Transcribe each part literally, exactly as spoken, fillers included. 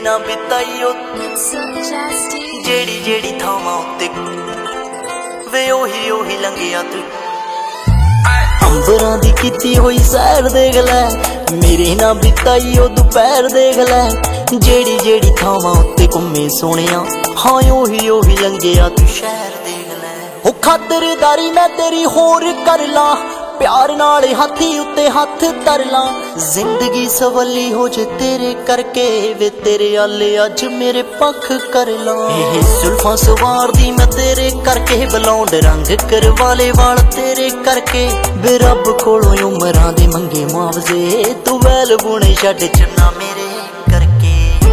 ना बिताईओ जेड़ी जेड़ी थावां उत्ते वे ओही ओही लंघिया तू अंबरां दी कीती होई सैर देख लै मेरे ना बिताईओ दोपहर देख लै जेड़ी जेड़ी थावां उत्ते घुम्मे सोहणिया हाँ ओही ओही लंघिया तू शहर देख लै ओ खातरदारी मैं तेरी होर कर ला प्यार नाल हाथी उत्ते हथ धर ला जिंदगी सवली हो जे तेरे करके वे तेरे आले अज मेरे पख कर ला जुल्फां सवार दी मैं तेरे करके बलौंड रंग करवाले वाल तेरे करके वे रब कोलों उमरां दे मंगे मुआवजे तू वैल बुने छड्ड चन्ना मेरे करके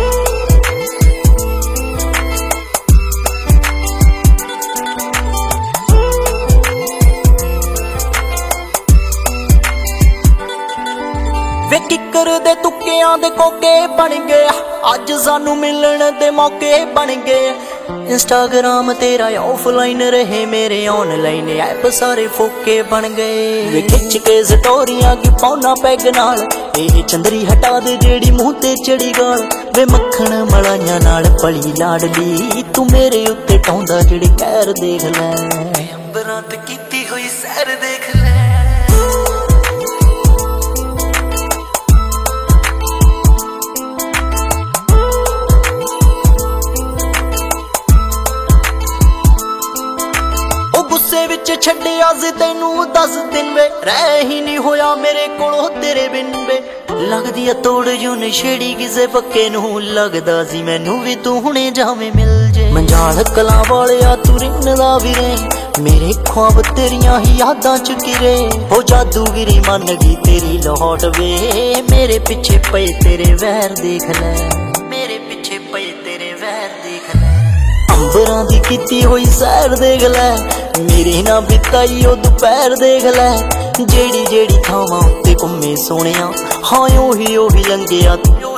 वे किकर दे तुक्कियां दे कोके बन गए अज सानू मिलन दे मौके बन गए इंस्टाग्राम तेरा ऑफलाइन रहे मेरे ऑनलाइन ऐप सारे फोके बन गए वे खिच के स्टोरियां की पौना पैग नाल ए चंदरी हटा दे जेड़ी मुंह ते चढ़ी गाल वे मक्खन मलाइयां नाल पली लाडली तू मेरे उत्ते टौंदा जेड़ी कहर देख लै अंबरां ते कीती होई सैर देख लै गुस्से विच छड्डे अज तैनू दस दिन वे रह ही नहीं होया मेरे कोलों तेरे बिन वे लगदी आ तोड़ जो नशेड़ी किसे पक्के नू लगदा सी मैनू भी तू हुणे जावे मिल जे मंजाल कलां वालिया तू रिन्नदा वी रहे मेरे ख्वाब तेरियां ही यादां च गिरे हो जादूगिरी मन गई तेरी लौट वे मेरे पिछे पए तेरे वैर देख लै मेरे पिछे पए तेरे वैर देख लै अंबरां दी कीती होई सैर देख लै मेरे ना बिताईओ दोपहर देख लै जेड़ी जेड़ी थावां उत्ते घुम्मे सोहणिया हाँ ओही ओही लंघिया तू